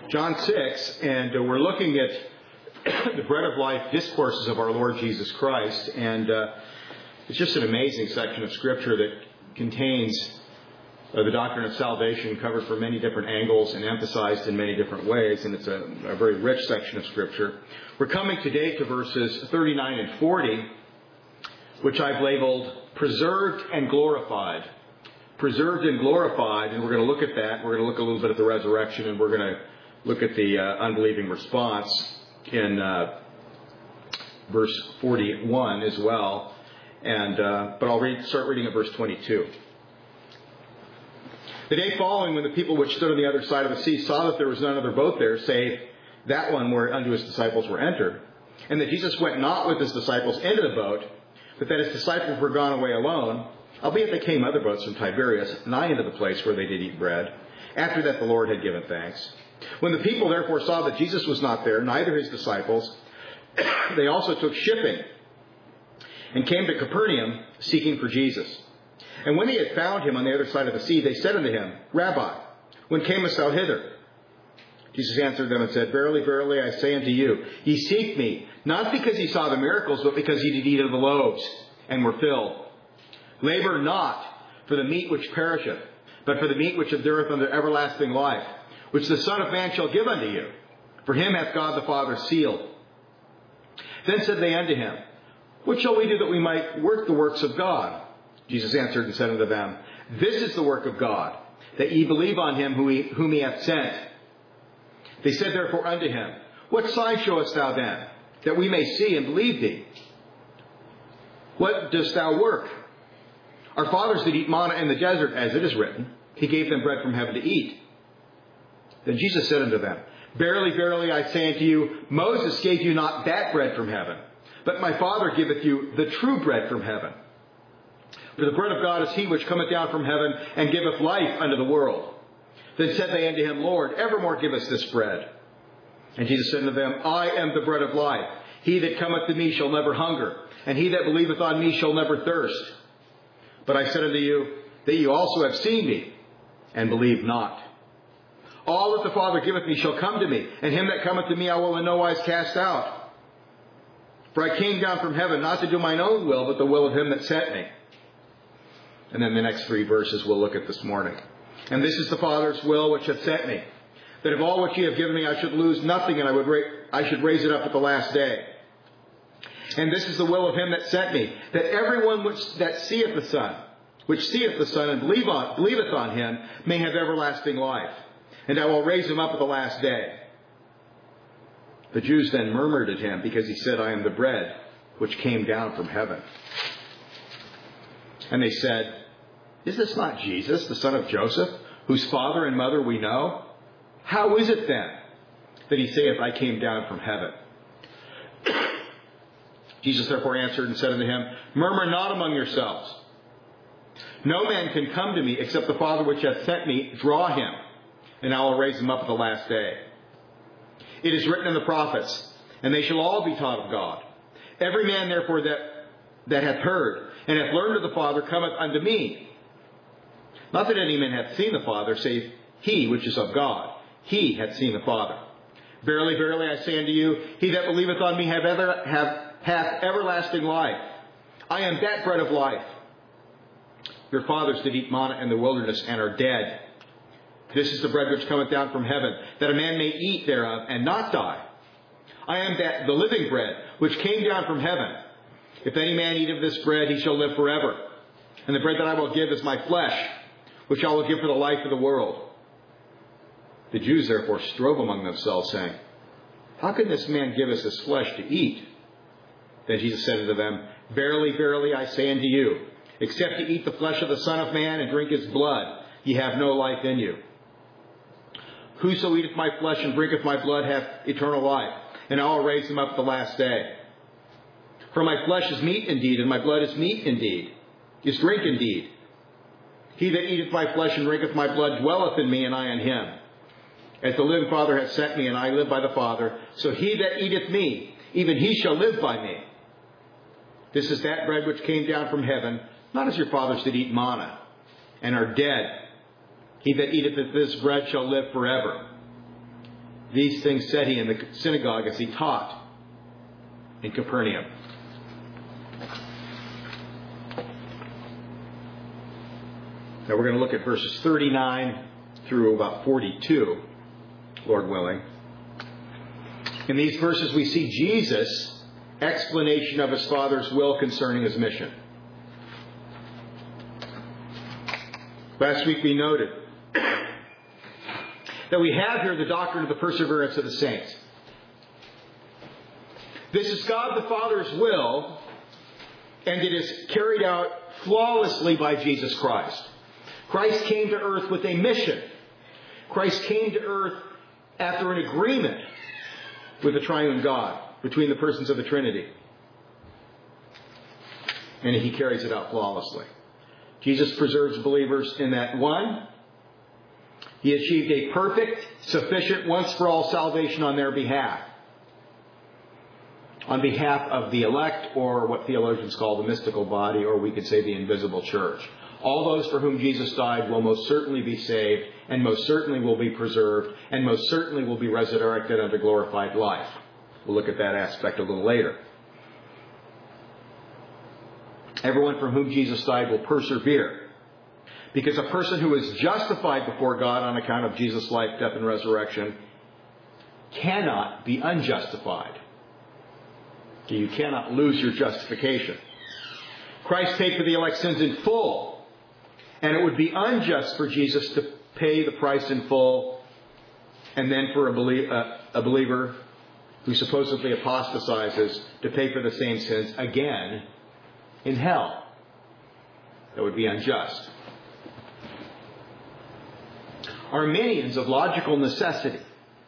John 6, and we're looking at the bread of life discourses of our Lord Jesus Christ. And it's just an amazing section of Scripture that contains the doctrine of salvation covered from many different angles and emphasized in many different ways. And it's a very rich section of Scripture. We're coming today to verses 39 and 40, which I've labeled Preserved and Glorified. Preserved and glorified, and we're going to look at that. We're going to look a little bit at the resurrection, and we're going to look at the unbelieving response in verse 41 as well. And but I'll start reading at verse 22. The day following, when the people which stood on the other side of the sea saw that there was none other boat there, save that one whereunto his disciples were entered, and that Jesus went not with his disciples into the boat, but that his disciples were gone away alone, albeit there came other boats from Tiberias, nigh unto the place where they did eat bread. After that the Lord had given thanks. When the people therefore saw that Jesus was not there, neither his disciples, they also took shipping, and came to Capernaum, seeking for Jesus. And when they had found him on the other side of the sea, they said unto him, Rabbi, when camest thou hither? Jesus answered them and said, Verily, verily, I say unto you, ye seek me, not because ye saw the miracles, but because ye did eat of the loaves, and were filled. Labor not for the meat which perisheth, but for the meat which endureth unto everlasting life, which the Son of Man shall give unto you. For him hath God the Father sealed. Then said they unto him, What shall we do that we might work the works of God? Jesus answered and said unto them, This is the work of God, that ye believe on him whom he hath sent. They said therefore unto him, What sign showest thou then, that we may see and believe thee? What dost thou work? Our fathers did eat manna in the desert, as it is written, He gave them bread from heaven to eat. Then Jesus said unto them, Verily, verily, I say unto you, Moses gave you not that bread from heaven, but my Father giveth you the true bread from heaven. For the bread of God is he which cometh down from heaven, and giveth life unto the world. Then said they unto him, Lord, evermore give us this bread. And Jesus said unto them, I am the bread of life. He that cometh to me shall never hunger, and he that believeth on me shall never thirst. But I said unto you, that you also have seen me, and believe not. All that the Father giveth me shall come to me, and him that cometh to me I will in no wise cast out. For I came down from heaven not to do mine own will, but the will of him that sent me. And then the next 3 verses we'll look at this morning. And this is the Father's will which hath sent me, that of all which ye have given me I should lose nothing, and I should raise it up at the last day. And this is the will of him that sent me, that everyone that seeth the Son, and believeth on him, may have everlasting life. And I will raise him up at the last day. The Jews then murmured at him, because he said, I am the bread which came down from heaven. And they said, Is this not Jesus, the son of Joseph, whose father and mother we know? How is it then that he saith, I came down from heaven? Jesus therefore answered and said unto him, Murmur not among yourselves. No man can come to me except the Father which hath sent me draw him, and I will raise him up at the last day. It is written in the prophets, and they shall all be taught of God. Every man therefore that hath heard and hath learned of the Father cometh unto me. Not that any man hath seen the Father, save he which is of God. He hath seen the Father. Verily, verily, I say unto you, he that believeth on me hath everlasting life. I am that bread of life. Your fathers did eat manna in the wilderness and are dead. This is the bread which cometh down from heaven, that a man may eat thereof and not die. I am the living bread which came down from heaven. If any man eat of this bread, he shall live forever. And the bread that I will give is my flesh, which I will give for the life of the world. The Jews therefore strove among themselves, saying, How can this man give us his flesh to eat? Then Jesus said unto them, Verily, verily, I say unto you, except ye eat the flesh of the Son of Man and drink his blood, ye have no life in you. Whoso eateth my flesh and drinketh my blood hath eternal life, and I will raise him up at the last day. For my flesh is meat indeed, and my blood is meat indeed, is drink indeed. He that eateth my flesh and drinketh my blood dwelleth in me, and I in him. As the living Father hath sent me, and I live by the Father, so he that eateth me, even he shall live by me. This is that bread which came down from heaven, not as your fathers did eat manna, and are dead. He that eateth of this bread shall live forever. These things said he in the synagogue as he taught in Capernaum. Now we're going to look at verses 39 through about 42, Lord willing. In these verses we see Jesus' explanation of his Father's will concerning his mission. Last week we noted that we have here the doctrine of the perseverance of the saints. This is God the Father's will, and it is carried out flawlessly by Jesus Christ. Christ came to earth with a mission. Christ came to earth after an agreement with the triune God, between the persons of the Trinity. And he carries it out flawlessly. Jesus preserves believers in that, one, he achieved a perfect, sufficient, once-for-all salvation on their behalf. On behalf of the elect, or what theologians call the mystical body, or we could say the invisible church. All those for whom Jesus died will most certainly be saved, and most certainly will be preserved, and most certainly will be resurrected unto glorified life. We'll look at that aspect a little later. Everyone from whom Jesus died will persevere. Because a person who is justified before God on account of Jesus' life, death, and resurrection cannot be unjustified. You cannot lose your justification. Christ paid for the elect's sins in full. And it would be unjust for Jesus to pay the price in full and then for a believer who supposedly apostatizes to pay for the same sins again in hell. That would be unjust. Arminians of logical necessity.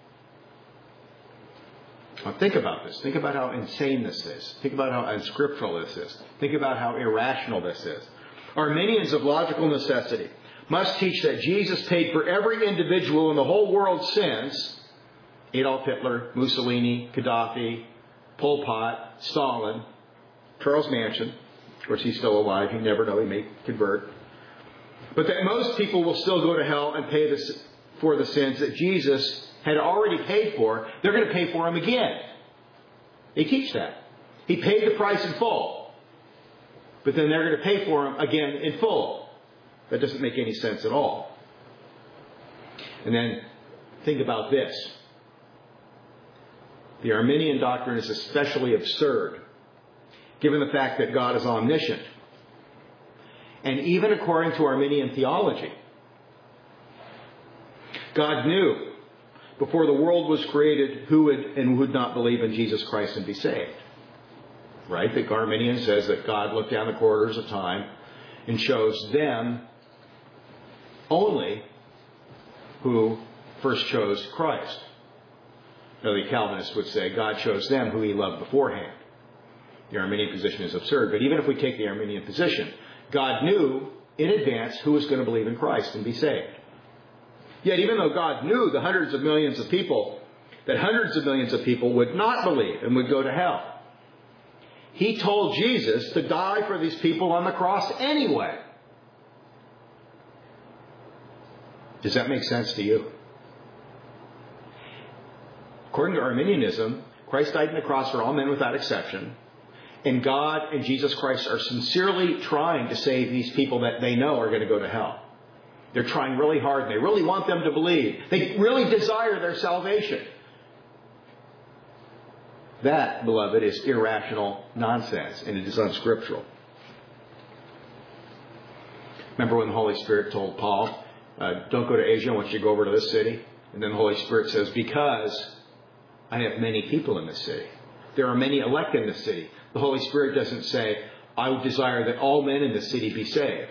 Now think about this. Think about how insane this is. Think about how unscriptural this is. Think about how irrational this is. Arminians of logical necessity must teach that Jesus paid for every individual in the whole world's sins. Adolf Hitler, Mussolini, Gaddafi, Pol Pot, Stalin, Charles Manson. Of course, he's still alive. You never know. He may convert. But that most people will still go to hell and pay for the sins that Jesus had already paid for. They're going to pay for them again. They teach that. He paid the price in full. But then they're going to pay for them again in full. That doesn't make any sense at all. And then think about this. The Arminian doctrine is especially absurd, given the fact that God is omniscient. And even according to Arminian theology, God knew before the world was created who would and would not believe in Jesus Christ and be saved. Right? The Arminian says that God looked down the corridors of time and chose them only who first chose Christ. Now the Calvinists would say God chose them who he loved beforehand. The Arminian position is absurd, but even if we take the Arminian position, God knew in advance who was going to believe in Christ and be saved. Yet even though God knew the hundreds of millions of people, that hundreds of millions of people would not believe and would go to hell, he told Jesus to die for these people on the cross anyway. Does that make sense to you? According to Arminianism, Christ died on the cross for all men without exception. And God and Jesus Christ are sincerely trying to save these people that they know are going to go to hell. They're trying really hard. They really want them to believe. They really desire their salvation. That, beloved, is irrational nonsense, and it is unscriptural. Remember when the Holy Spirit told Paul, don't go to Asia, I want you to go over to this city. And then the Holy Spirit says, because I have many people in this city. There are many elect in this city. The Holy Spirit doesn't say, I would desire that all men in this city be saved.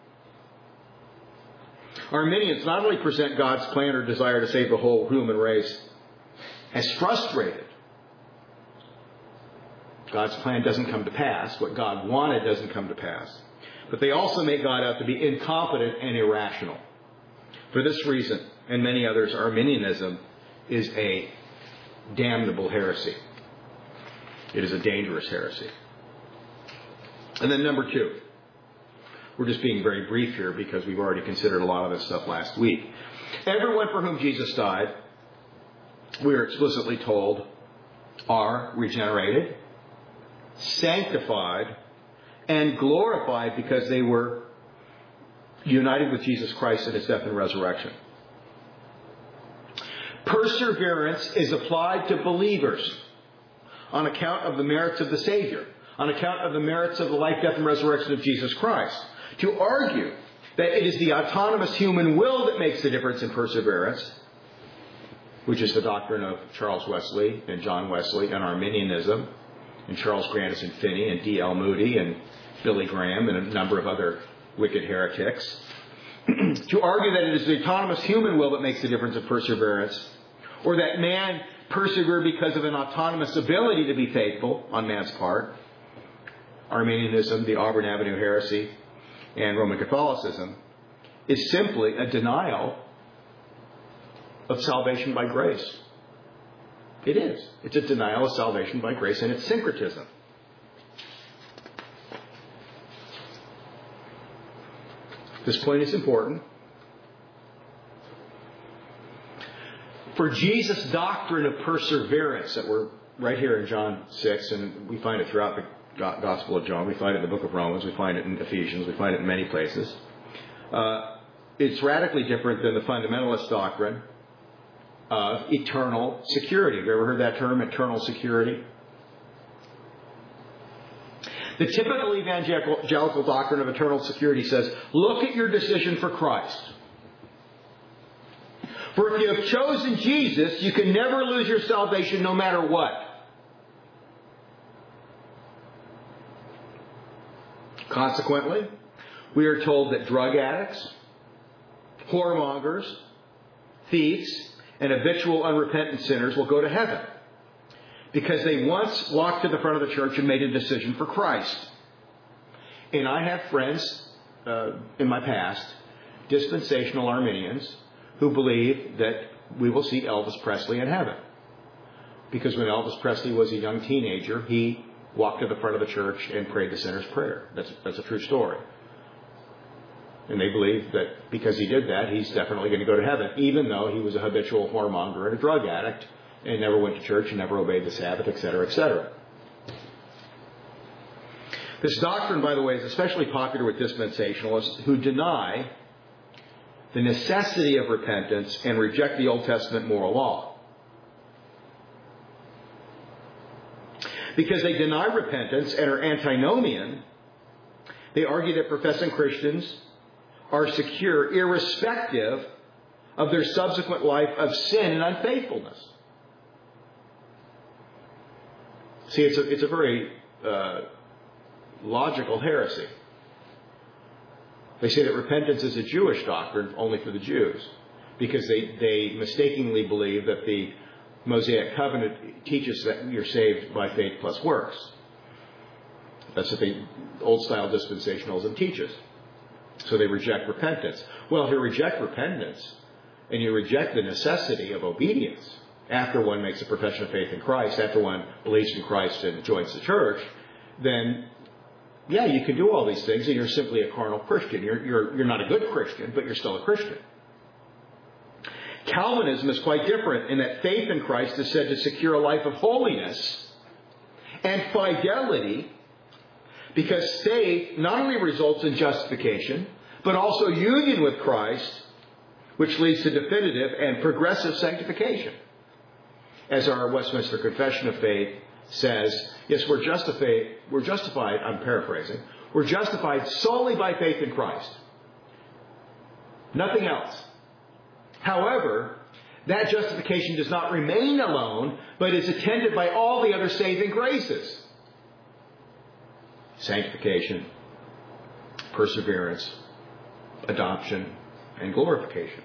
Arminians not only present God's plan or desire to save the whole human race as frustrated. God's plan doesn't come to pass. What God wanted doesn't come to pass. But they also make God out to be incompetent and irrational. For this reason, and many others, Arminianism is a damnable heresy. It is a dangerous heresy. And then number two. We're just being very brief here because we've already considered a lot of this stuff last week. Everyone for whom Jesus died we are explicitly told, are regenerated, sanctified, and glorified because they were united with Jesus Christ in His death and resurrection. Perseverance is applied to believers on account of the merits of the Savior, on account of the merits of the life, death, and resurrection of Jesus Christ. To argue that it is the autonomous human will that makes the difference in perseverance, which is the doctrine of Charles Wesley and John Wesley and Arminianism, and Charles Grandison Finney and D.L. Moody and Billy Graham and a number of other wicked heretics. To argue that it is the autonomous human will that makes the difference in perseverance, or that man persevered because of an autonomous ability to be faithful on man's part, Arminianism, the Auburn Avenue heresy, and Roman Catholicism, is simply a denial of salvation by grace. It is. It's a denial of salvation by grace, and it's syncretism. This point is important. For Jesus' doctrine of perseverance that we're right here in John 6, and we find it throughout the Gospel of John, we find it in the book of Romans, we find it in Ephesians, we find it in many places. It's radically different than the fundamentalist doctrine of eternal security. Have you ever heard that term, eternal security? The typical evangelical doctrine of eternal security says, look at your decision for Christ. For if you have chosen Jesus, you can never lose your salvation no matter what. Consequently, we are told that drug addicts, whoremongers, thieves, and habitual unrepentant sinners will go to heaven because they once walked to the front of the church and made a decision for Christ. And I have friends in my past, dispensational Arminians, who believe that we will see Elvis Presley in heaven. Because when Elvis Presley was a young teenager, he walked to the front of the church and prayed the sinner's prayer. That's a true story. And they believe that because he did that, he's definitely going to go to heaven, even though he was a habitual whoremonger and a drug addict, and never went to church and never obeyed the Sabbath, etc., etc. This doctrine, by the way, is especially popular with dispensationalists who deny the necessity of repentance and reject the Old Testament moral law. Because they deny repentance and are antinomian, they argue that professing Christians are secure irrespective of their subsequent life of sin and unfaithfulness. See, it's a very logical heresy. They say that repentance is a Jewish doctrine only for the Jews because they mistakenly believe that the Mosaic covenant teaches that you're saved by faith plus works. That's what the old-style dispensationalism teaches. So they reject repentance. Well, if you reject repentance and you reject the necessity of obedience after one makes a profession of faith in Christ, after one believes in Christ and joins the church, then, yeah, you can do all these things and you're simply a carnal Christian. You're not a good Christian, but you're still a Christian. Calvinism is quite different in that faith in Christ is said to secure a life of holiness and fidelity, because faith not only results in justification, but also union with Christ, which leads to definitive and progressive sanctification. As our Westminster Confession of Faith says, yes, we're justified, I'm paraphrasing, we're justified solely by faith in Christ. Nothing else. However, that justification does not remain alone, but is attended by all the other saving graces. Sanctification, perseverance, adoption, and glorification.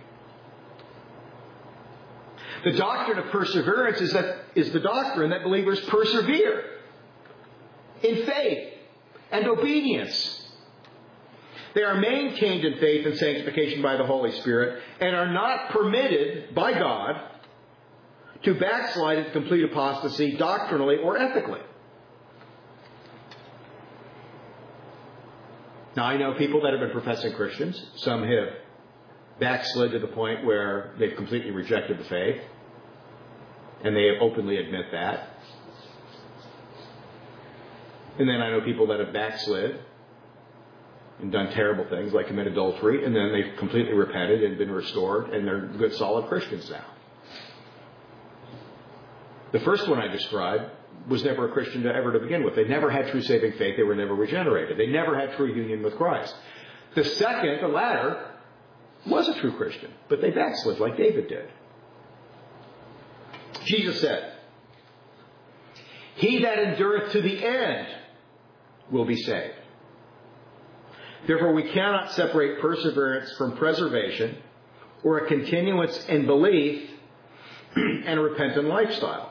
The doctrine of perseverance is the doctrine that believers persevere in faith and obedience. They are maintained in faith and sanctification by the Holy Spirit and are not permitted by God to backslide into complete apostasy doctrinally or ethically. Now, I know people that have been professing Christians. Some have backslid to the point where they've completely rejected the faith. And they openly admit that. And then I know people that have backslid and done terrible things like commit adultery, and then they've completely repented and been restored, and they're good, solid Christians now. The first one I described was never a Christian to begin with. They never had true saving faith. They were never regenerated. They never had true union with Christ. The second, the latter, was a true Christian, but they backslid like David did. Jesus said, "He that endureth to the end will be saved." Therefore, we cannot separate perseverance from preservation, or a continuance in belief and a repentant lifestyle.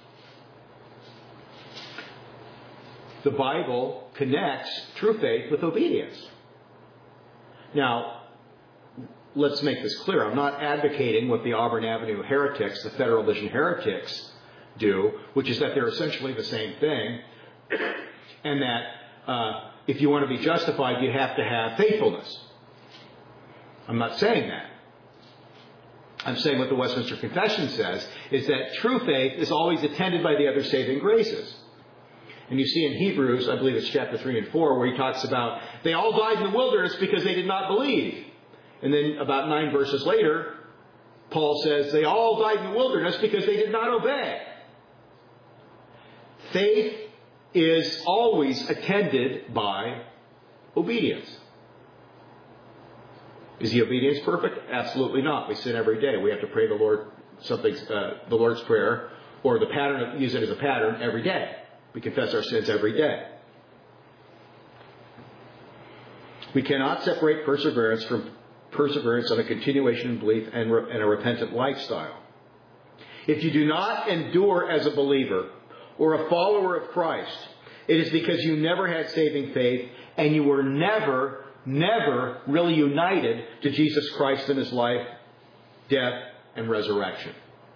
The Bible connects true faith with obedience. Now, let's make this clear. I'm not advocating what the Auburn Avenue heretics, the Federal Vision heretics, do, which is that they're essentially the same thing, and that if you want to be justified, you have to have faithfulness. I'm not saying that. I'm saying what the Westminster Confession says is that true faith is always attended by the other saving graces. And you see in Hebrews, I believe it's chapter 3 and 4, where he talks about they all died in the wilderness because they did not believe. And then about 9 verses later, Paul says they all died in the wilderness because they did not obey. Faith is always attended by obedience. Is the obedience perfect? Absolutely not. We sin every day. We have to pray the Lord's Prayer, or the pattern, use it as a pattern every day. We confess our sins every day. We cannot separate perseverance from perseverance on a continuation in belief and a repentant lifestyle. If you do not endure as a believer or a follower of Christ, it is because you never had saving faith and you were never really united to Jesus Christ in His life, death, and resurrection.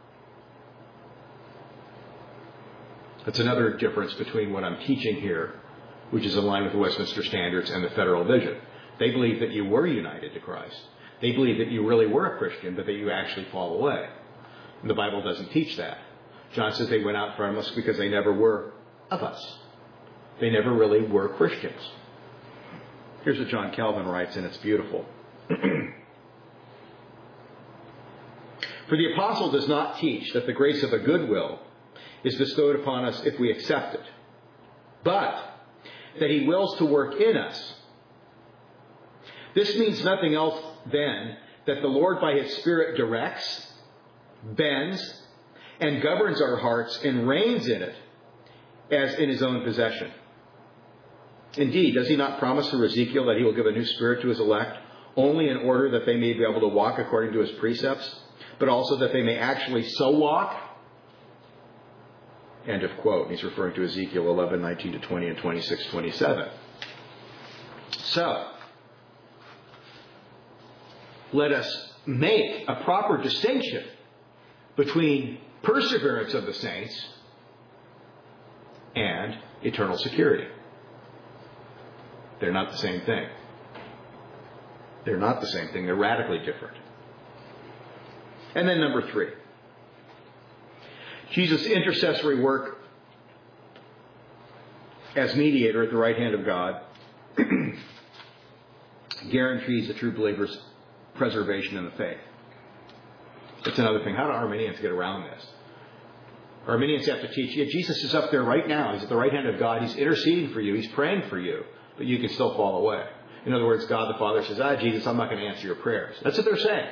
That's another difference between what I'm teaching here, which is in line with the Westminster Standards, and the Federal Vision. They believe that you were united to Christ. They believe that you really were a Christian, but that you actually fall away. And the Bible doesn't teach that. John says they went out from us because they never were of us. They never really were Christians. Here's what John Calvin writes, and it's beautiful. For the apostle does not teach that the grace of a good will is bestowed upon us if we accept it, but that He wills to work in us. This means nothing else than that the Lord by His Spirit directs, bends, and governs our hearts and reigns in it as in His own possession. Indeed, does He not promise through Ezekiel that He will give a new spirit to His elect, only in order that they may be able to walk according to His precepts, but also that they may actually so walk? End of quote. He's referring to Ezekiel 11:19-20 and 26:27. So, let us make a proper distinction between perseverance of the saints and eternal security. They're not the same thing. They're not the same thing. They're radically different. And then number 3. Jesus' intercessory work as mediator at the right hand of God guarantees the true believer's preservation in the faith. That's another thing. How do Arminians get around this? Arminians have to teach, Jesus is up there right now. He's at the right hand of God. He's interceding for you. He's praying for you. But you can still fall away. In other words, God the Father says, Jesus, I'm not going to answer your prayers. That's what they're saying.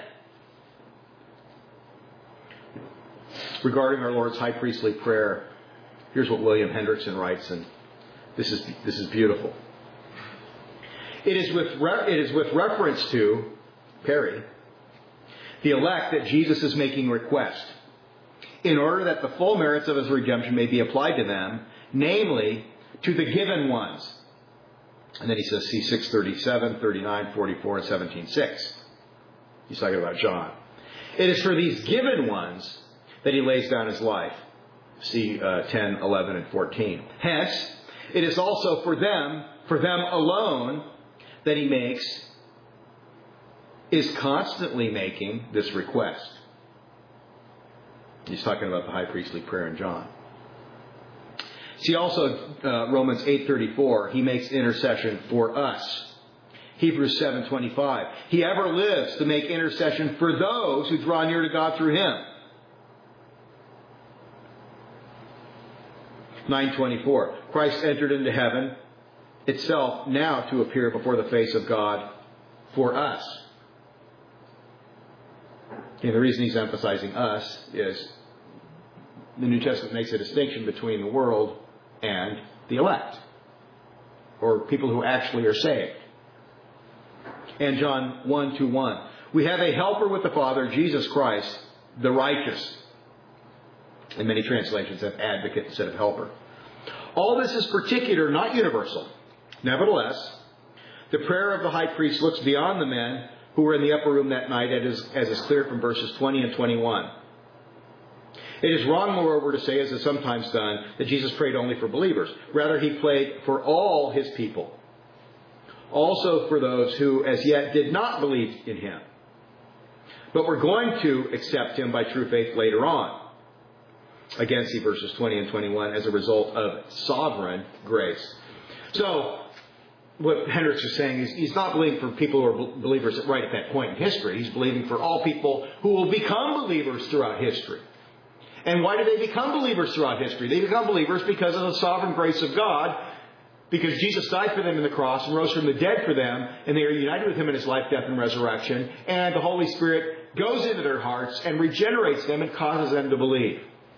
Regarding our Lord's high priestly prayer, here's what William Hendrickson writes, and this is beautiful. It is with reference to, Perry, the elect that Jesus is making request, in order that the full merits of His redemption may be applied to them, namely, to the given ones. And then he says, see 6:37, 39, 44, and 17:6. He's talking about John. It is for these given ones that He lays down His life. See 10, 11, and 14. Hence, it is also for them alone, that He is constantly making this request. He's talking about the high priestly prayer in John. See also Romans 8:34. He makes intercession for us. Hebrews 7:25. He ever lives to make intercession for those who draw near to God through Him. 9:24. Christ entered into heaven itself now to appear before the face of God for us. And the reason he's emphasizing us is the New Testament makes a distinction between the world and the elect, or people who actually are saved. And John 1:1. We have a helper with the Father, Jesus Christ, the righteous. And many translations have advocate instead of helper. All this is particular, not universal. Nevertheless, the prayer of the high priest looks beyond the men who were in the upper room that night, as is clear from verses 20 and 21. It is wrong, moreover, to say, as is sometimes done, that Jesus prayed only for believers. Rather, he prayed for all his people. Also for those who as yet did not believe in him, but were going to accept him by true faith later on. Again, see verses 20 and 21 as a result of sovereign grace. So, what Hendricks is saying is he's not believing for people who are believers right at that point in history. He's believing for all people who will become believers throughout history. And why do they become believers throughout history? They become believers because of the sovereign grace of God, because Jesus died for them in the cross and rose from the dead for them, and they are united with him in his life, death, and resurrection. And the Holy Spirit goes into their hearts and regenerates them and causes them to believe.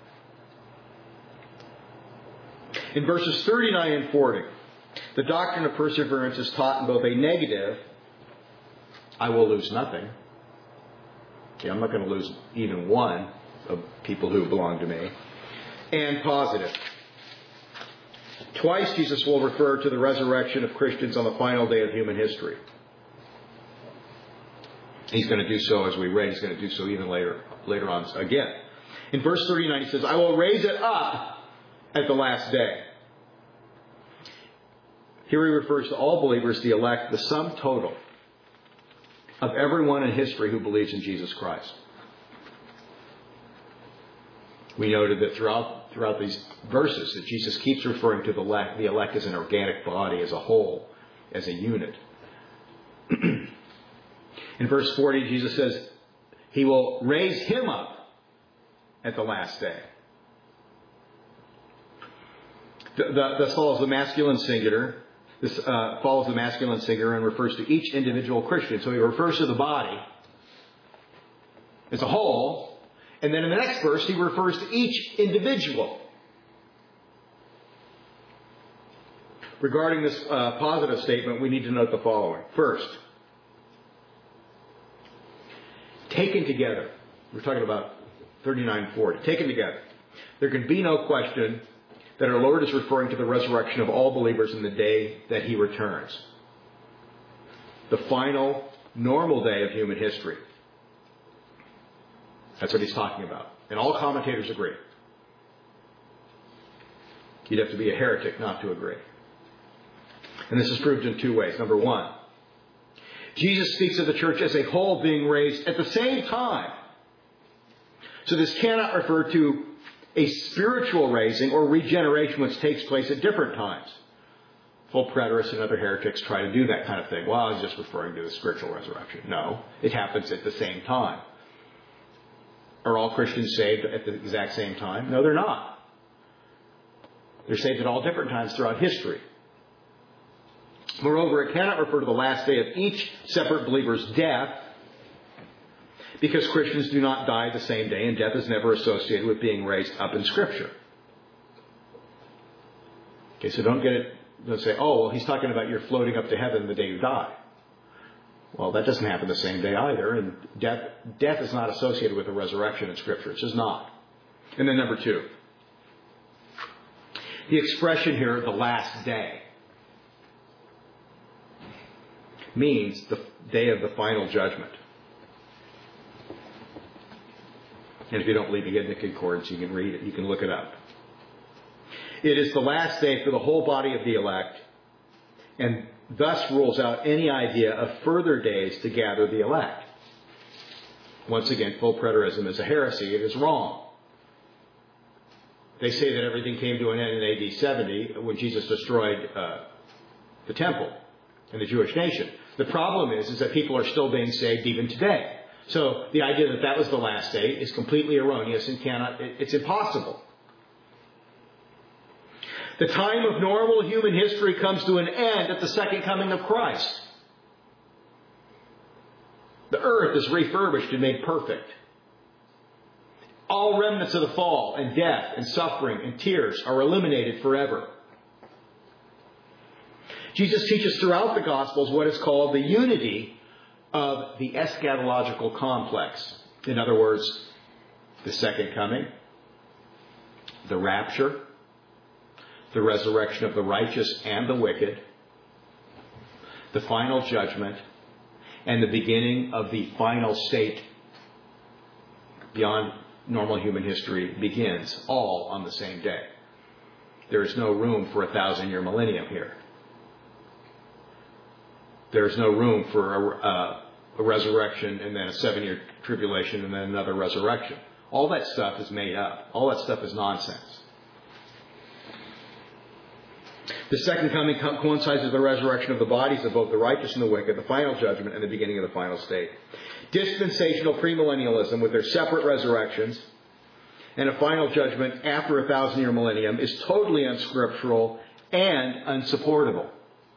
In verses 39 and 40, the doctrine of perseverance is taught in both a negative, I will lose nothing. Okay, I'm not going to lose even one of people who belong to me. And positive. Twice Jesus will refer to the resurrection of Christians on the final day of human history. He's going to do so, as we read, he's going to do so even later on again. In verse 39 he says, I will raise it up at the last day. Here he refers to all believers, the elect, the sum total of everyone in history who believes in Jesus Christ. We noted that throughout these verses that Jesus keeps referring to the elect as an organic body, as a whole, as a unit. In verse 40, Jesus says, he will raise him up at the last day. This follows the masculine singular. This follows the masculine singular and refers to each individual Christian. So he refers to the body as a whole. And then in the next verse, he refers to each individual. Regarding this positive statement, we need to note the following. First, taken together. We're talking about 39:40. Taken together. There can be no question that our Lord is referring to the resurrection of all believers in the day that he returns. The final, normal day of human history. That's what he's talking about. And all commentators agree. You'd have to be a heretic not to agree. And this is proved in two ways. Number one, Jesus speaks of the church as a whole being raised at the same time. So this cannot refer to a spiritual raising or regeneration which takes place at different times. Full preterists and other heretics try to do that kind of thing. Well, I was just referring to the spiritual resurrection. No, it happens at the same time. Are all Christians saved at the exact same time? No, they're not. They're saved at all different times throughout history. Moreover, it cannot refer to the last day of each separate believer's death, because Christians do not die the same day, and death is never associated with being raised up in Scripture. Okay, so don't say, oh, well, he's talking about you're floating up to heaven the day you die. Well, that doesn't happen the same day either, and death is not associated with the resurrection in Scripture. It's just not. And then number two, the expression here, the last day, means the day of the final judgment. And if you don't believe, you get in the concordance, you can read it, you can look it up. It is the last day for the whole body of the elect, and thus rules out any idea of further days to gather the elect. Once again, full preterism is a heresy. It is wrong. They say that everything came to an end in AD 70 when Jesus destroyed the temple and the Jewish nation. The problem is that people are still being saved even today. So the idea that that was the last day is completely erroneous and it's impossible. The time of normal human history comes to an end at the second coming of Christ. The earth is refurbished and made perfect. All remnants of the fall and death and suffering and tears are eliminated forever. Jesus teaches throughout the Gospels what is called the unity of the eschatological complex. In other words, the second coming, the rapture, the resurrection of the righteous and the wicked, the final judgment, and the beginning of the final state beyond normal human history begins, all on the same day. There is no room for a 1,000-year millennium here. There is no room for a resurrection and then a 7-year tribulation and then another resurrection. All that stuff is made up. All that stuff is nonsense. The second coming coincides with the resurrection of the bodies of both the righteous and the wicked, the final judgment, and the beginning of the final state. Dispensational premillennialism, with their separate resurrections and a final judgment after a 1,000-year millennium, is totally unscriptural and unsupportable,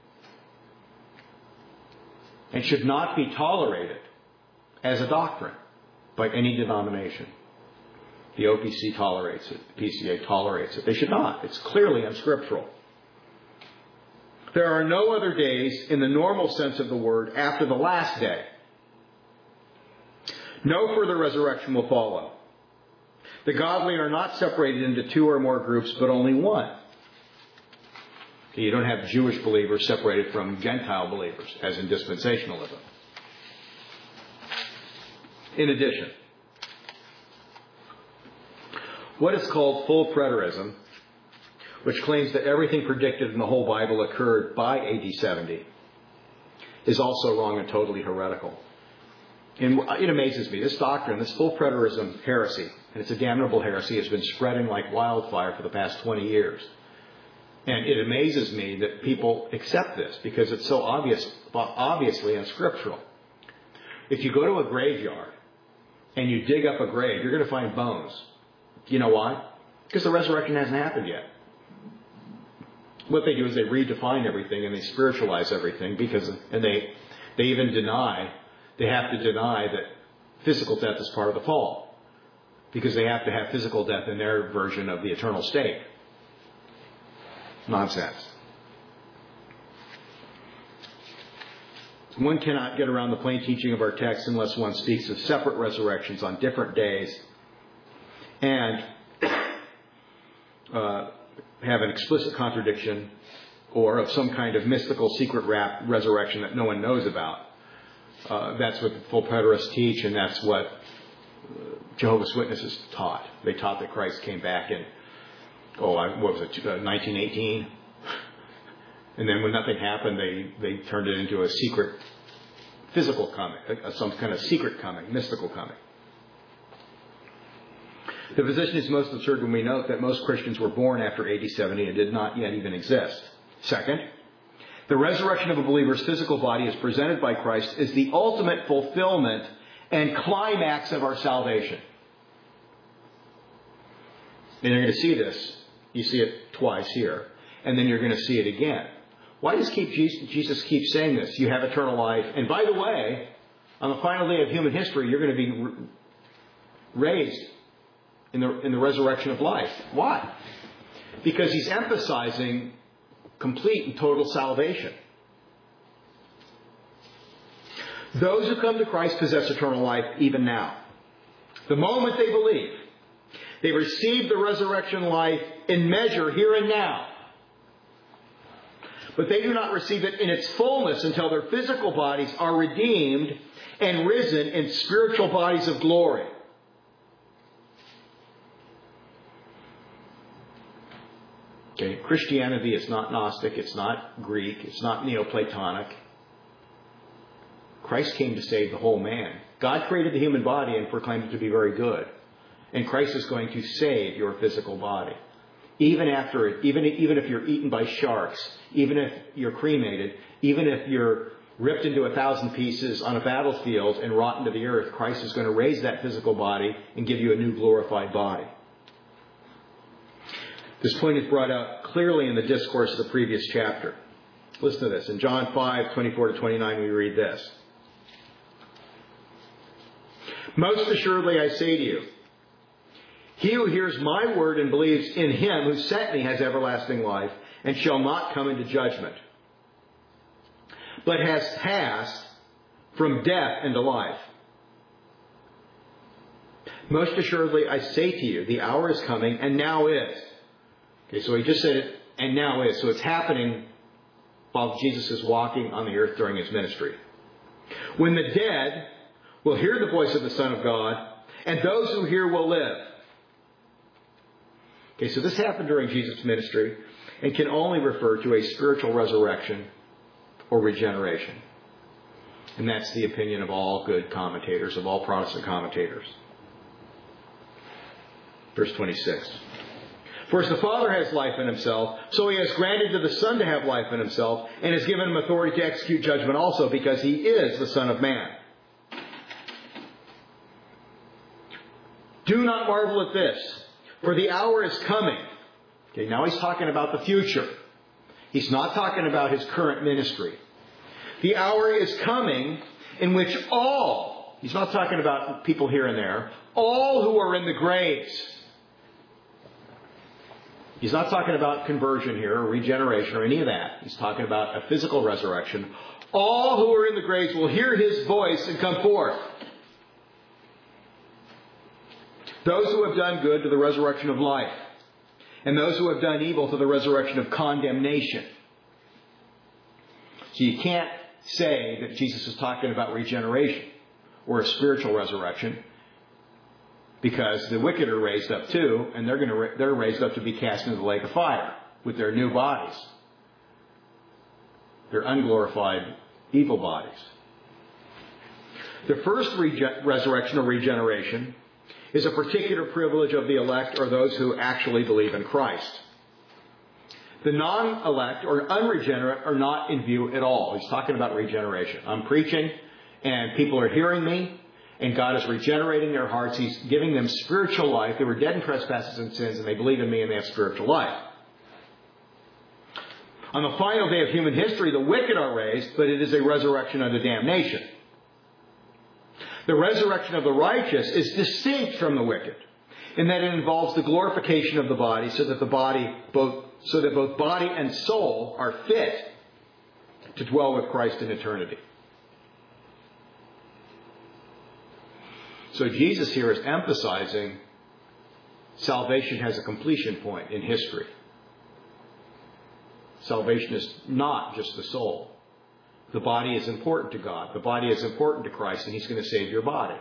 and should not be tolerated as a doctrine by any denomination. The OPC tolerates it. The PCA tolerates it. They should not. It's clearly unscriptural. There are no other days in the normal sense of the word after the last day. No further resurrection will follow. The godly are not separated into 2 or more groups, but only one. You don't have Jewish believers separated from Gentile believers, as in dispensationalism. In addition, what is called full preterism, which claims that everything predicted in the whole Bible occurred by AD 70, is also wrong and totally heretical. And it amazes me. This doctrine, this full preterism heresy, and it's a damnable heresy, has been spreading like wildfire for the past 20 years. And it amazes me that people accept this because it's so obviously unscriptural. If you go to a graveyard and you dig up a grave, you're going to find bones. You know why? Because the resurrection hasn't happened yet. What they do is they redefine everything and they spiritualize everything and they even they have to deny that physical death is part of the fall, because they have to have physical death in their version of the eternal state. Nonsense. One cannot get around the plain teaching of our text unless one speaks of separate resurrections on different days and have an explicit contradiction or of some kind of mystical secret resurrection that no one knows about. That's what the full preterists teach, and that's what Jehovah's Witnesses taught. They taught that Christ came back in, 1918? And then when nothing happened, they turned it into a secret physical coming, some kind of secret coming, mystical coming. The position is most absurd when we note that most Christians were born after AD 70 and did not yet even exist. Second, the resurrection of a believer's physical body as presented by Christ is the ultimate fulfillment and climax of our salvation. And you're going to see this. You see it twice here. And then you're going to see it again. Why does Jesus keep saying this? You have eternal life. And by the way, on the final day of human history, you're going to be raised in the resurrection of life. Why? Because he's emphasizing complete and total salvation. Those who come to Christ possess eternal life even now. The moment they believe, they receive the resurrection life in measure here and now. But they do not receive it in its fullness until their physical bodies are redeemed and risen in spiritual bodies of glory. Okay, Christianity is not Gnostic, it's not Greek, it's not Neoplatonic. Christ came to save the whole man. God created the human body and proclaimed it to be very good. And Christ is going to save your physical body. even if you're eaten by sharks, even if you're cremated, even if you're ripped into 1,000 pieces on a battlefield and rotten to the earth, Christ is going to raise that physical body and give you a new glorified body. This point is brought out clearly in the discourse of the previous chapter. Listen to this. In John 5:24-29, we read this. Most assuredly I say to you, he who hears my word and believes in him who sent me has everlasting life and shall not come into judgment, but has passed from death into life. Most assuredly I say to you, the hour is coming and now is. Okay, so he just said it, and now is. So it's happening while Jesus is walking on the earth during his ministry. When the dead will hear the voice of the Son of God, and those who hear will live. Okay, so this happened during Jesus' ministry and can only refer to a spiritual resurrection or regeneration. And that's the opinion of all good commentators, of all Protestant commentators. Verse 26. For as the Father has life in himself, so he has granted to the Son to have life in himself, and has given him authority to execute judgment also, because he is the Son of Man. Do not marvel at this, for the hour is coming. Okay, now he's talking about the future. He's not talking about his current ministry. The hour is coming in which all, he's not talking about people here and there, all who are in the graves. He's not talking about conversion here or regeneration or any of that. He's talking about a physical resurrection. All who are in the graves will hear his voice and come forth. Those who have done good to the resurrection of life, and those who have done evil to the resurrection of condemnation. So you can't say that Jesus is talking about regeneration or a spiritual resurrection, because the wicked are raised up too, and they're raised up to be cast into the lake of fire with their new bodies, their unglorified evil bodies. The first resurrection or regeneration is a particular privilege of the elect or those who actually believe in Christ. The non-elect or unregenerate are not in view at all. He's talking about regeneration. I'm preaching and people are hearing me, and God is regenerating their hearts. He's giving them spiritual life. They were dead in trespasses and sins, and they believe in me, and they have spiritual life. On the final day of human history, the wicked are raised, but it is a resurrection unto damnation. The resurrection of the righteous is distinct from the wicked, in that it involves the glorification of the body, so that both body and soul are fit to dwell with Christ in eternity. So Jesus here is emphasizing salvation has a completion point in history. Salvation is not just the soul. The body is important to God. The body is important to Christ, and he's going to save your body.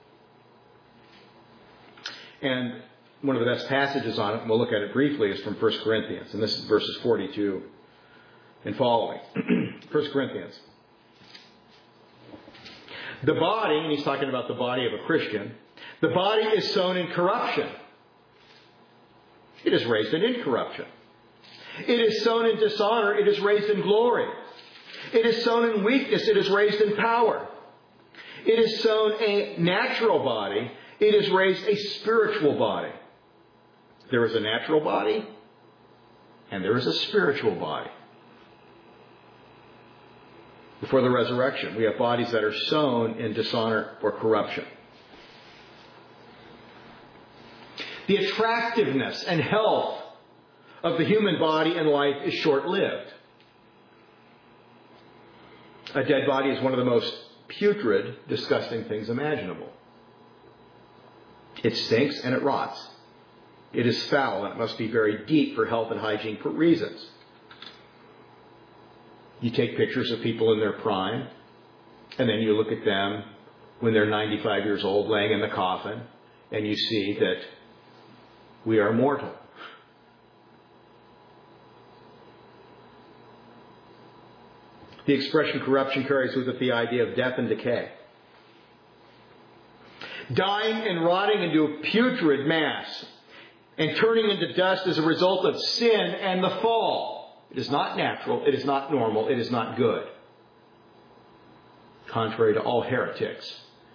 And one of the best passages on it, and we'll look at it briefly, is from 1 Corinthians. And this is verses 42 and following. 1 Corinthians. The body, and he's talking about the body of a Christian, the body is sown in corruption. It is raised in incorruption. It is sown in dishonor. It is raised in glory. It is sown in weakness. It is raised in power. It is sown a natural body. It is raised a spiritual body. There is a natural body, and there is a spiritual body. Before the resurrection, we have bodies that are sown in dishonor or corruption. The attractiveness and health of the human body and life is short-lived. A dead body is one of the most putrid, disgusting things imaginable. It stinks and it rots. It is foul, and it must be very deep for health and hygiene reasons. You take pictures of people in their prime, and then you look at them when they're 95 years old, laying in the coffin, and you see that we are mortal. The expression corruption carries with it the idea of death and decay. Dying and rotting into a putrid mass. and turning into dust as a result of sin and the fall. It is not natural. It is not normal. It is not good. Contrary to all heretics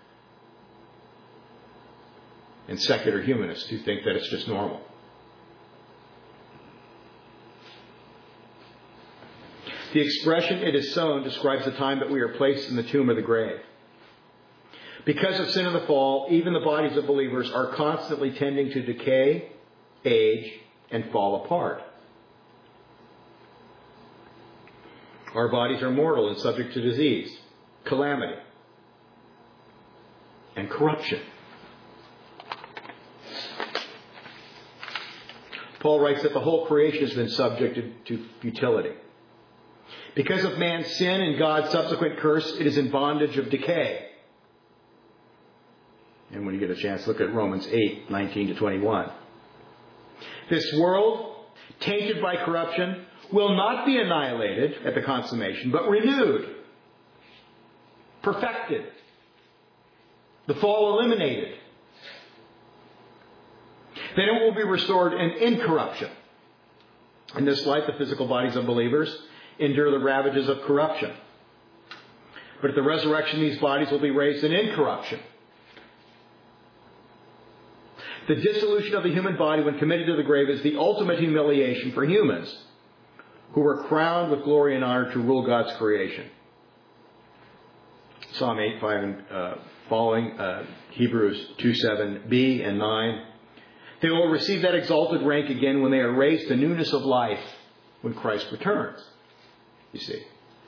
and secular humanists who think that it's just normal. The expression, "it is sown," describes the time that we are placed in the tomb or the grave. Because of sin and the fall, even the bodies of believers are constantly tending to decay, age, and fall apart. Our bodies are mortal and subject to disease, calamity, and corruption. Paul writes that the whole creation has been subjected to futility. Because of man's sin and God's subsequent curse, it is in bondage of decay. And when you get a chance, look at Romans 8:19-21. This world, tainted by corruption, will not be annihilated at the consummation, but renewed, perfected, the fall eliminated. Then it will be restored in incorruption. In this life, the physical bodies of believers endure the ravages of corruption. But at the resurrection, these bodies will be raised in incorruption. The dissolution of the human body when committed to the grave is the ultimate humiliation for humans who were crowned with glory and honor to rule God's creation. Psalm 8:5 and following, Hebrews 2:7b and 9. They will receive that exalted rank again when they are raised to newness of life when Christ returns. You see,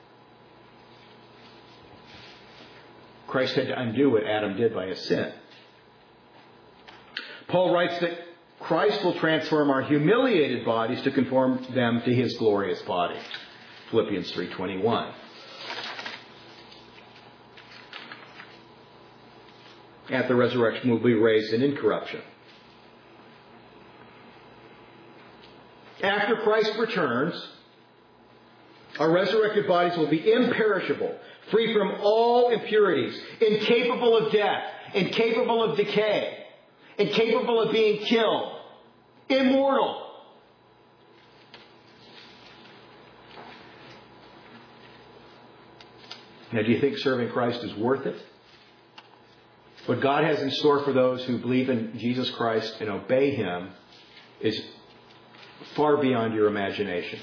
Christ had to undo what Adam did by his sin. Paul writes that Christ will transform our humiliated bodies to conform them to his glorious body. Philippians 3:21. At the resurrection, we'll be raised in incorruption. After Christ returns, our resurrected bodies will be imperishable, free from all impurities, incapable of death, incapable of decay, incapable of being killed, immortal. Now, do you think serving Christ is worth it? What God has in store for those who believe in Jesus Christ and obey Him is far beyond your imagination.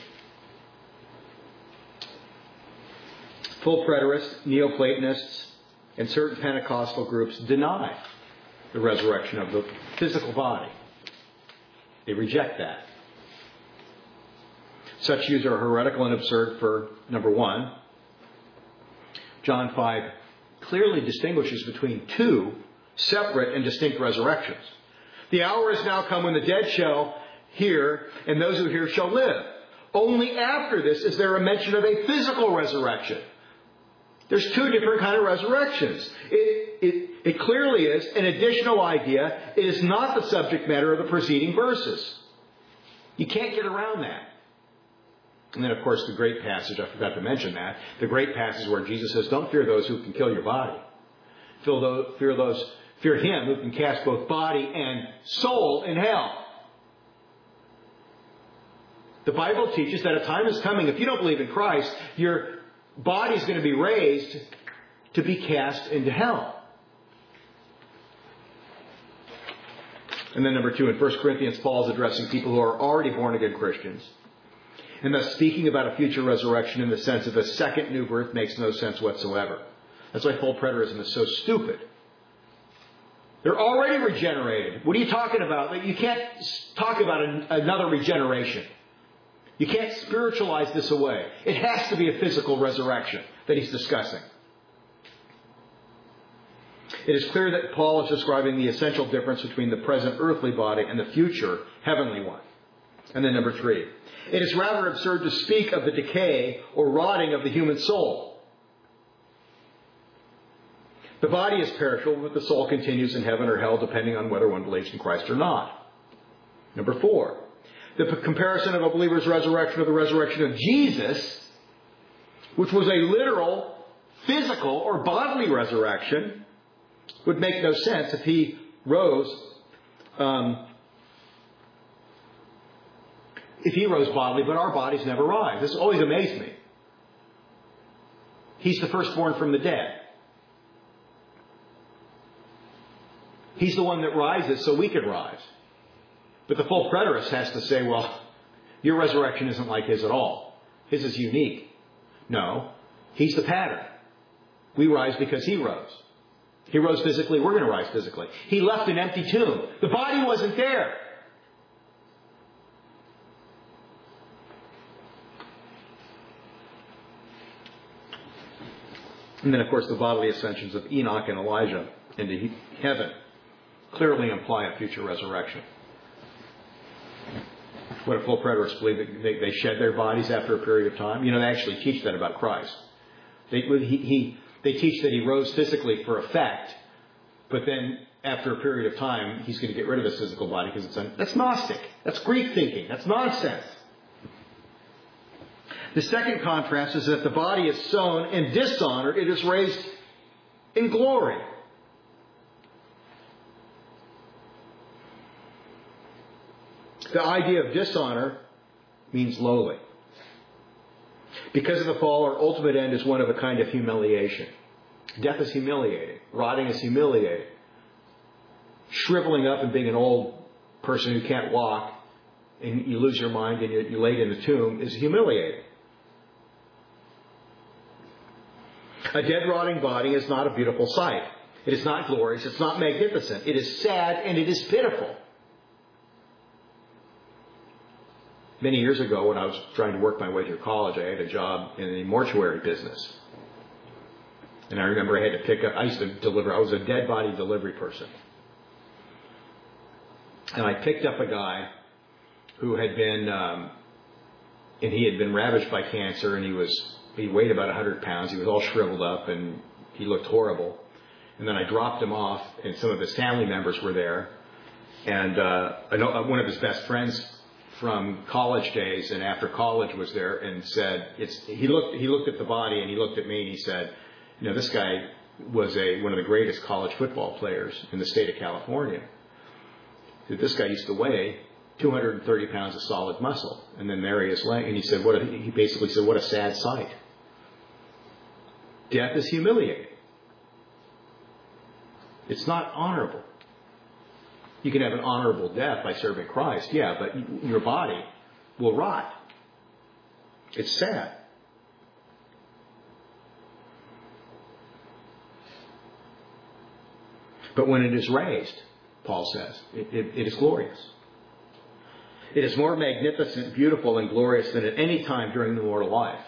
Full preterists, Neoplatonists, and certain Pentecostal groups deny the resurrection of the physical body. They reject that. Such views are heretical and absurd for, number one, John 5 clearly distinguishes between two separate and distinct resurrections. The hour is now come when the dead shall hear, and those who hear shall live. Only after this is there a mention of a physical resurrection. There's two different kind of resurrections. It clearly is an additional idea. It is not the subject matter of the preceding verses. You can't get around that. And then, of course, the great passage, I forgot to mention that, the great passage where Jesus says, don't fear those who can kill your body. Fear Him who can cast both body and soul in hell. The Bible teaches that a time is coming, if you don't believe in Christ, your body is going to be raised to be cast into hell. And then number two, in 1 Corinthians, Paul is addressing people who are already born-again Christians. And thus speaking about a future resurrection in the sense of a second new birth makes no sense whatsoever. That's why full preterism is so stupid. They're already regenerated. What are you talking about? You can't talk about another regeneration. You can't spiritualize this away. It has to be a physical resurrection that he's discussing. It is clear that Paul is describing the essential difference between the present earthly body and the future heavenly one. And then number three, it is rather absurd to speak of the decay or rotting of the human soul. The body is perishable, but the soul continues in heaven or hell, depending on whether one believes in Christ or not. Number four, the comparison of a believer's resurrection with the resurrection of Jesus, which was a literal, physical, or bodily resurrection, would make no sense if he rose if He rose bodily, but our bodies never rise. This always amazed me. He's the firstborn from the dead. He's the one that rises so we could rise. But the full preterist has to say, well, your resurrection isn't like His at all. His is unique. No, He's the pattern. We rise because He rose. He rose physically, we're going to rise physically. He left an empty tomb. The body wasn't there. And then, of course, the bodily ascensions of Enoch and Elijah into heaven clearly imply a future resurrection. What if full preterists believe that they shed their bodies after a period of time? You know, they actually teach that about Christ. They teach that He rose physically for effect, but then after a period of time, He's going to get rid of His physical body because that's Gnostic. That's Greek thinking. That's nonsense. The second contrast is that the body is sown in dishonor. It is raised in glory. The idea of dishonor means lowly. Because of the fall, our ultimate end is one of a kind of humiliation. Death is humiliating. Rotting is humiliating. Shriveling up and being an old person who can't walk and you lose your mind and you're laid in the tomb is humiliating. A dead, rotting body is not a beautiful sight. It is not glorious. It's not magnificent. It is sad and it is pitiful. Many years ago, when I was trying to work my way through college, I had a job in the mortuary business. And I remember I had to pick up, I was a dead body delivery person. And I picked up a guy who had been, and he had been ravaged by cancer, and he weighed about 100 pounds. He was all shriveled up, and he looked horrible. And then I dropped him off, and some of his family members were there. And I know one of his best friends from college days and after college was there and said, he looked at the body and he looked at me and he said, you know, this guy was one of the greatest college football players in the state of California. This guy used to weigh 230 pounds of solid muscle. And then there he is laying, and he basically said, what a sad sight. Death is humiliating. It's not honorable. You can have an honorable death by serving Christ, yeah, but your body will rot. It's sad. But when it is raised, Paul says, it is glorious. It is more magnificent, beautiful, and glorious than at any time during the mortal life.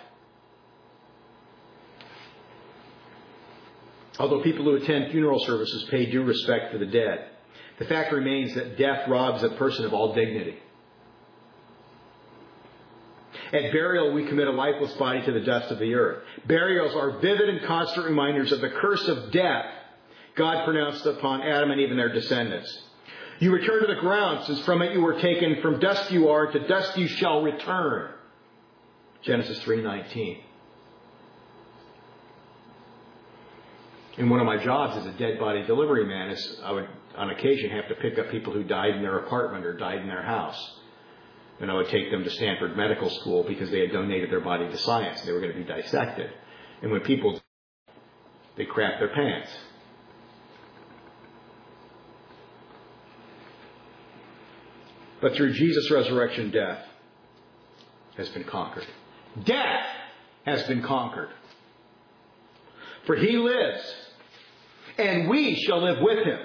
Although people who attend funeral services pay due respect for the dead, the fact remains that death robs a person of all dignity. At burial, we commit a lifeless body to the dust of the earth. Burials are vivid and constant reminders of the curse of death God pronounced upon Adam and even their descendants. You return to the ground, since from it you were taken. From dust you are, to dust you shall return. Genesis 3:19. And one of my jobs as a dead body delivery man is I would, on occasion, have to pick up people who died in their apartment or died in their house. And I would take them to Stanford Medical School because they had donated their body to science. They were going to be dissected. And when people, they crap their pants. But through Jesus' resurrection, death has been conquered. Death has been conquered. For He lives, and we shall live with Him.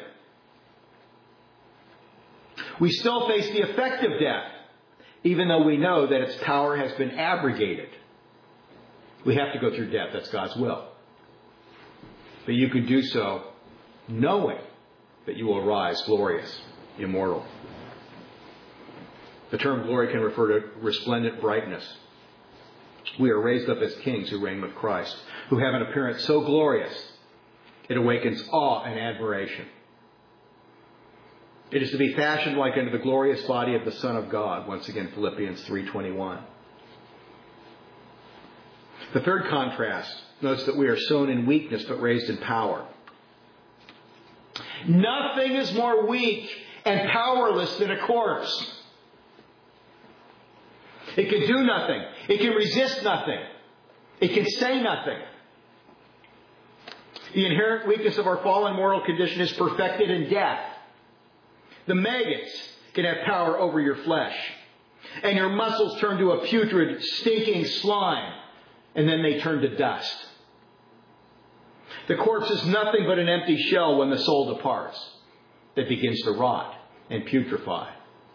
We still face the effect of death, even though we know that its power has been abrogated. We have to go through death. That's God's will. But you can do so knowing that you will rise glorious, immortal. The term glory can refer to resplendent brightness. We are raised up as kings who reign with Christ, who have an appearance so glorious, it awakens awe and admiration. It is to be fashioned like unto the glorious body of the Son of God. Once again, Philippians 3:21. The third contrast notes that we are sown in weakness but raised in power. Nothing is more weak and powerless than a corpse. It can do nothing. It can resist nothing. It can say nothing. The inherent weakness of our fallen moral condition is perfected in death. The maggots can have power over your flesh. And your muscles turn to a putrid, stinking slime. And then they turn to dust. The corpse is nothing but an empty shell when the soul departs. That begins to rot and putrefy.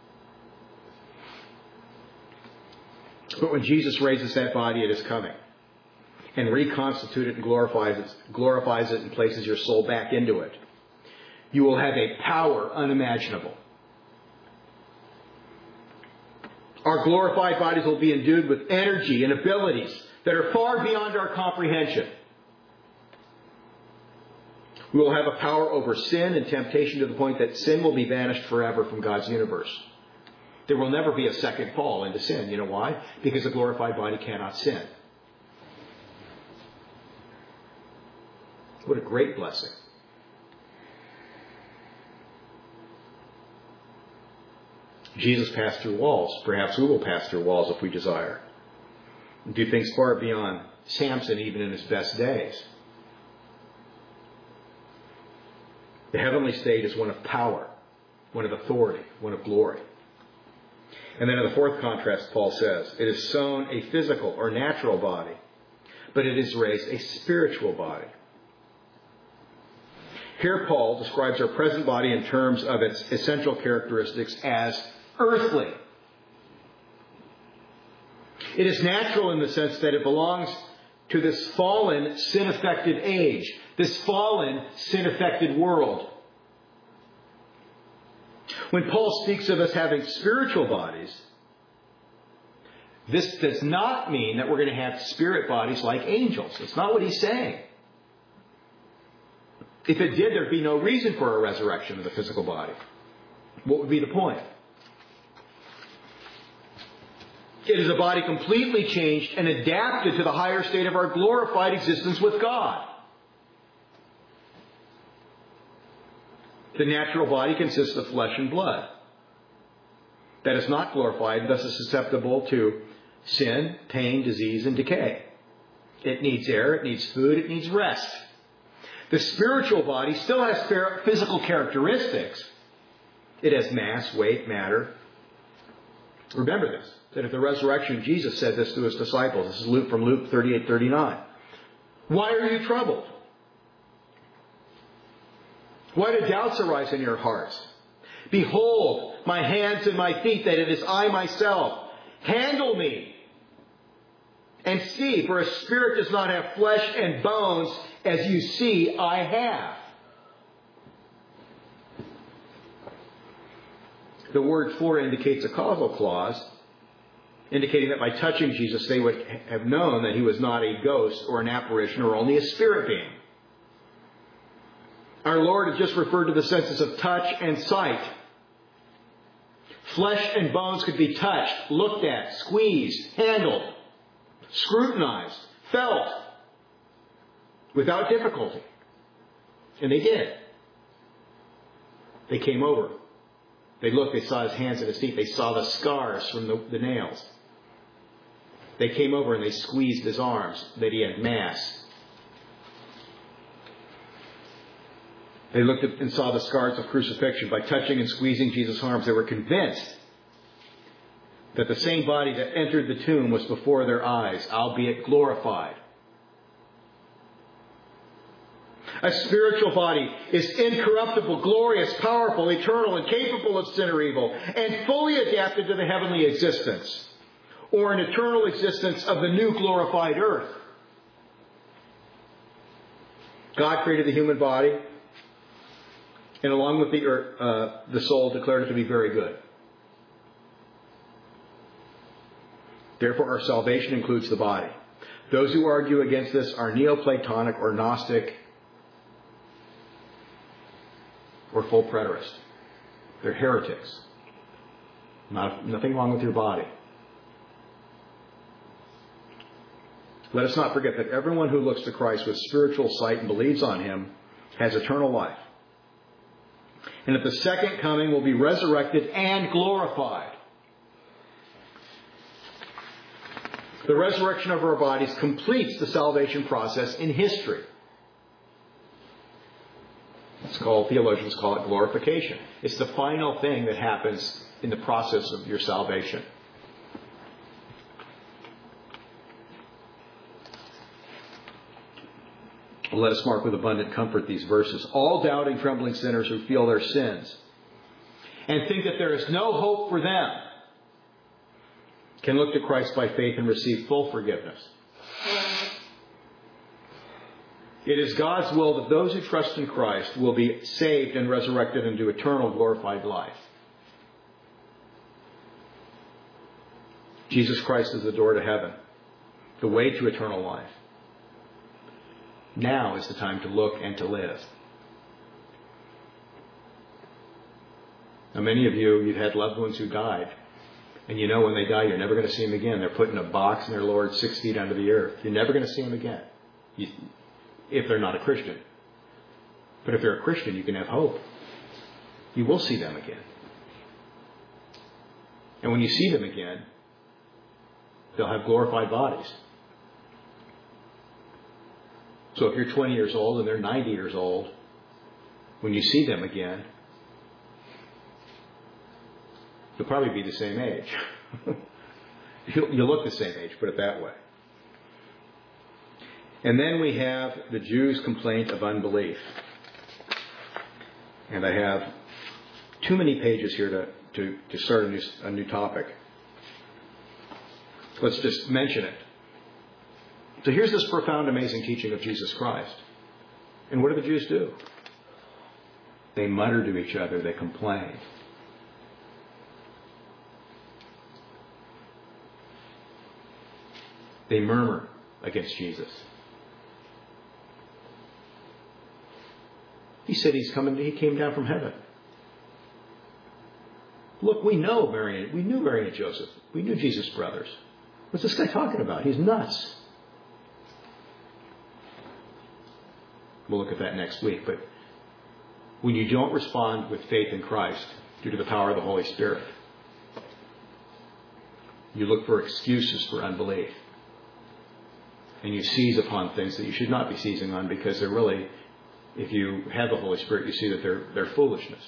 But when Jesus raises that body at His coming and reconstitutes it and glorifies it and places your soul back into it, you will have a power unimaginable. Our glorified bodies will be endued with energy and abilities that are far beyond our comprehension. We will have a power over sin and temptation to the point that sin will be banished forever from God's universe. There will never be a second fall into sin. You know why? Because a glorified body cannot sin. What a great blessing. Jesus passed through walls. Perhaps we will pass through walls if we desire. And do things far beyond Samson even in his best days. The heavenly state is one of power, one of authority, one of glory. And then in the fourth contrast, Paul says, it is sown a physical or natural body, but it is raised a spiritual body. Here Paul describes our present body in terms of its essential characteristics as earthly. It is natural in the sense that it belongs to this fallen, sin-affected age, this fallen, sin-affected world. When Paul speaks of us having spiritual bodies, this does not mean that we're going to have spirit bodies like angels. That's not what he's saying. If it did, there'd be no reason for a resurrection of the physical body. What would be the point? It is a body completely changed and adapted to the higher state of our glorified existence with God. The natural body consists of flesh and blood. That is not glorified, thus is susceptible to sin, pain, disease, and decay. It needs air, it needs food, it needs rest. The spiritual body still has physical characteristics. It has mass, weight, matter. Remember this, that at the resurrection, Jesus said this to His disciples. This is from Luke 38:39. Why are you troubled? Why do doubts arise in your hearts? Behold, my hands and my feet, that it is I myself. Handle me and see, for a spirit does not have flesh and bones, as you see I have. The word for indicates a causal clause, indicating that by touching Jesus, they would have known that He was not a ghost or an apparition or only a spirit being. Our Lord has just referred to the senses of touch and sight. Flesh and bones could be touched, looked at, squeezed, handled, scrutinized, felt, without difficulty. And they did. They came over. They looked, they saw His hands and His feet. They saw the scars from the nails. They came over and they squeezed His arms, that He had mass. They looked at and saw the scars of crucifixion. By touching and squeezing Jesus' arms, they were convinced that the same body that entered the tomb was before their eyes, albeit glorified. A spiritual body is incorruptible, glorious, powerful, eternal, and capable of sin or evil, and fully adapted to the heavenly existence, or an eternal existence of the new glorified earth. God created the human body, and along with the soul, declared it to be very good. Therefore, our salvation includes the body. Those who argue against this are Neoplatonic or Gnostic or full preterist. They're heretics. Nothing wrong with your body. Let us not forget that everyone who looks to Christ with spiritual sight and believes on Him has eternal life. And at the second coming will be resurrected and glorified. The resurrection of our bodies completes the salvation process in history. Theologians call it glorification. It's the final thing that happens in the process of your salvation. Let us mark with abundant comfort these verses. All doubting, trembling sinners who feel their sins and think that there is no hope for them can look to Christ by faith and receive full forgiveness. It is God's will that those who trust in Christ will be saved and resurrected into eternal glorified life. Jesus Christ is the door to heaven, the way to eternal life. Now is the time to look and to live. Now, many of you've had loved ones who died. And you know when they die, you're never going to see them again. They're put in a box and they're lowered 6 feet under the earth. You're never going to see them again. If they're not a Christian. But if they're a Christian, you can have hope. You will see them again. And when you see them again, they'll have glorified bodies. So if you're 20 years old and they're 90 years old, when you see them again, you'll probably be the same age. You'll look the same age, put it that way. And then we have the Jews' complaint of unbelief. And I have too many pages here to start a new topic. Let's just mention it. So here's this profound, amazing teaching of Jesus Christ. And what do the Jews do? They mutter to each other. They complain. They murmur against Jesus. He said he came down from heaven. Look, we knew Mary and Joseph. We knew Jesus' brothers. What's this guy talking about? He's nuts. We'll look at that next week. But when you don't respond with faith in Christ due to the power of the Holy Spirit, you look for excuses for unbelief. And you seize upon things that you should not be seizing on because they're really, if you have the Holy Spirit, you see that they're foolishness.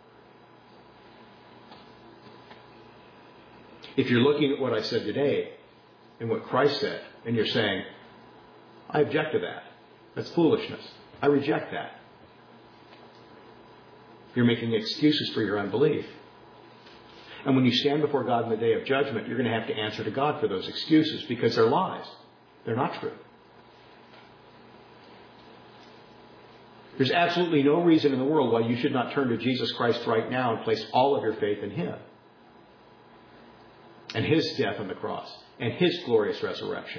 If you're looking at what I said today and what Christ said, and you're saying, I object to that. That's foolishness. I reject that. You're making excuses for your unbelief. And when you stand before God in the day of judgment, you're going to have to answer to God for those excuses because they're lies. They're not true. There's absolutely no reason in the world why you should not turn to Jesus Christ right now and place all of your faith in Him. And His death on the cross. And His glorious resurrection.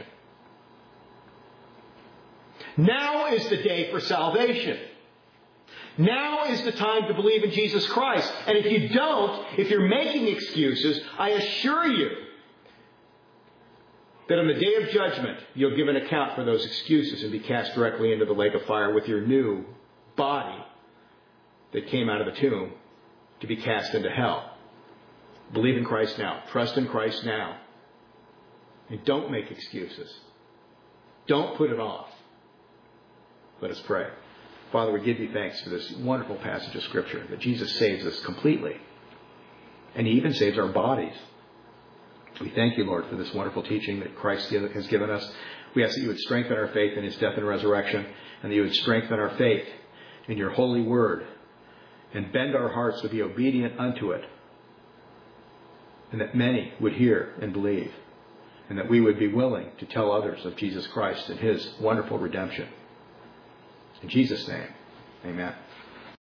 Now is the day for salvation. Now is the time to believe in Jesus Christ. And if you don't, if you're making excuses, I assure you that on the day of judgment, you'll give an account for those excuses and be cast directly into the lake of fire with your new body that came out of the tomb to be cast into hell. Believe in Christ now. Trust in Christ now. And don't make excuses. Don't put it off. Let us pray. Father, we give you thanks for this wonderful passage of Scripture that Jesus saves us completely. And He even saves our bodies. We thank you, Lord, for this wonderful teaching that Christ has given us. We ask that you would strengthen our faith in His death and resurrection, and that you would strengthen our faith in your holy word, and bend our hearts to be obedient unto it, and that many would hear and believe, and that we would be willing to tell others of Jesus Christ and His wonderful redemption. In Jesus' name, amen.